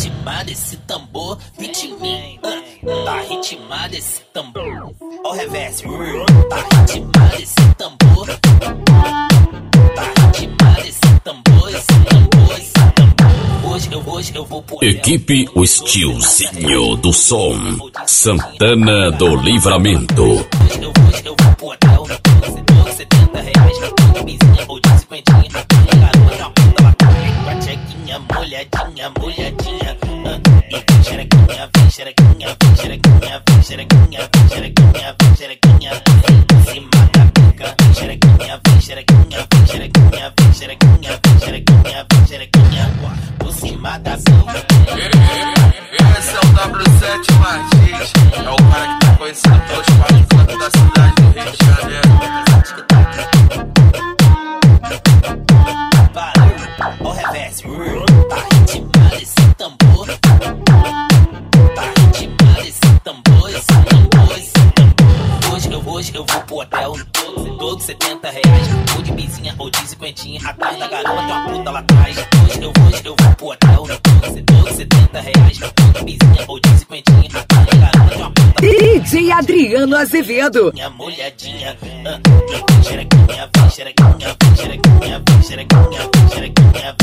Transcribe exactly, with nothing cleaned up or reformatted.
ritmado esse tambor, ritminho, uh, tá ritmado esse tambor. Ó o reverse, tá ritmado esse tambor, tá ritmado esse tambor, esse tambor, esse tambor. Hoje eu, hoje eu vou por Equipe O Stilzinho do Som, Santana do Livramento. Hoje eu, hoje eu vou pro hotel, setenta reais, vizinha ou de cinquentinha. Garota na puta lá, com a tchequinha molhadinha, molhadinha. E vem xerequinha, vem xerequinha, vem xerequinha, vem xerequinha, vem xerequinha, vem xerequinha. Em cima da pica, vem xerequinha, vem xerequinha, vem xerequinha, vem xerequinha, vem xerequinha, vem xerequinha. Por cima da pica. Esse é o W sete Martins, é o cara que tá conhecendo todos os quatro cantos da cidade do Rio de Janeiro. Ó o reverse, tá ritmado esse tambor, tá ritmado esse tambor, esse tambor, esse tambor. Hoje eu, hoje eu vou pro hotel, todo setenta reais, ou de bizinha ou de cinquentinha. Atrás da garota tem uma puta lá atrás. Hoje eu, hoje eu vou pro hotel, todo setenta reais, ou de bizinha ou de cinquentinha. Atrás da garota tem uma puta D J Adriano Azevedo. minha molhadinha, uh, vem xerequinha, vem xerequinha, vem xerequinha, vem xerequinha, vem xerequinha,